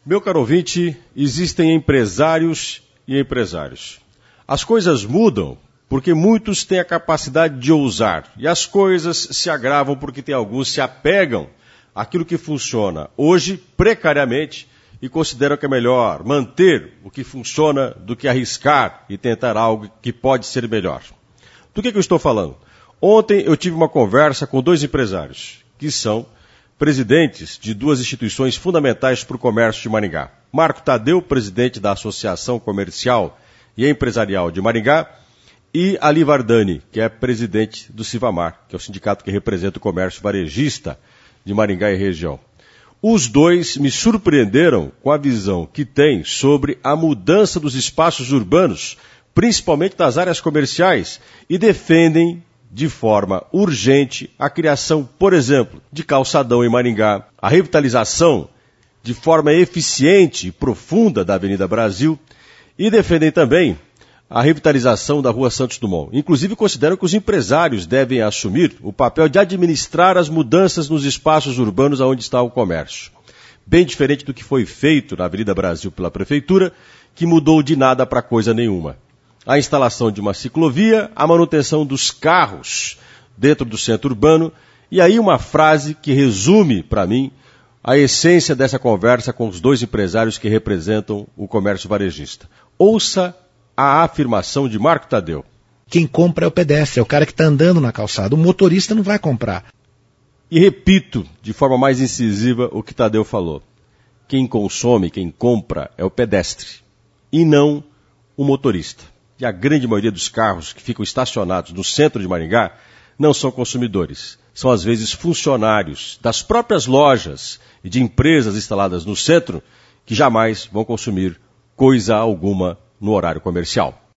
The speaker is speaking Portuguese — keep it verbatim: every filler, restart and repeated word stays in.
Meu caro ouvinte, existem empresários e empresários. As coisas mudam porque muitos têm a capacidade de ousar e as coisas se agravam porque tem alguns que se apegam àquilo que funciona hoje precariamente e consideram que é melhor manter o que funciona do que arriscar e tentar algo que pode ser melhor. Do que, que eu estou falando? Ontem eu tive uma conversa com dois empresários que são presidentes de duas instituições fundamentais para o comércio de Maringá. Marco Tadeu, presidente da Associação Comercial e Empresarial de Maringá, e Ali Vardani, que é presidente do Civamar, que é o sindicato que representa o comércio varejista de Maringá e região. Os dois me surpreenderam com a visão que têm sobre a mudança dos espaços urbanos, principalmente das áreas comerciais, e defendem de forma urgente a criação, por exemplo, de calçadão em Maringá, a revitalização de forma eficiente e profunda da Avenida Brasil e defendem também a revitalização da Rua Santos Dumont. Inclusive consideram que os empresários devem assumir o papel de administrar as mudanças nos espaços urbanos onde está o comércio. Bem diferente do que foi feito na Avenida Brasil pela Prefeitura, que mudou de nada para coisa nenhuma. A instalação de uma ciclovia, a manutenção dos carros dentro do centro urbano, e aí uma frase que resume, para mim, a essência dessa conversa com os dois empresários que representam o comércio varejista. Ouça a afirmação de Marco Tadeu. Quem compra é o pedestre, é o cara que está andando na calçada. O motorista não vai comprar. E repito, de forma mais incisiva, o que Tadeu falou. Quem consome, quem compra é o pedestre, e não o motorista. E a grande maioria dos carros que ficam estacionados no centro de Maringá não são consumidores. São, às vezes, funcionários das próprias lojas e de empresas instaladas no centro que jamais vão consumir coisa alguma no horário comercial.